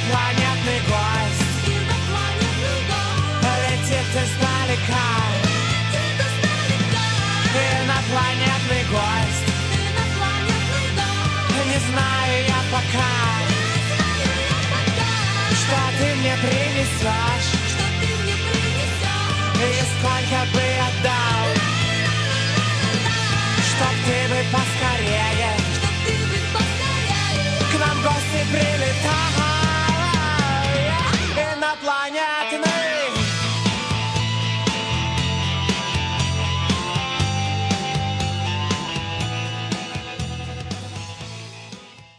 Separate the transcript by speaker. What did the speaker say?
Speaker 1: Инопланетный гость летит издалека. Инопланетный гость, не знаю я пока, что ты мне принесешь и сколько бы отдал, чтоб ты бы поскорее к нам в гости прилетал.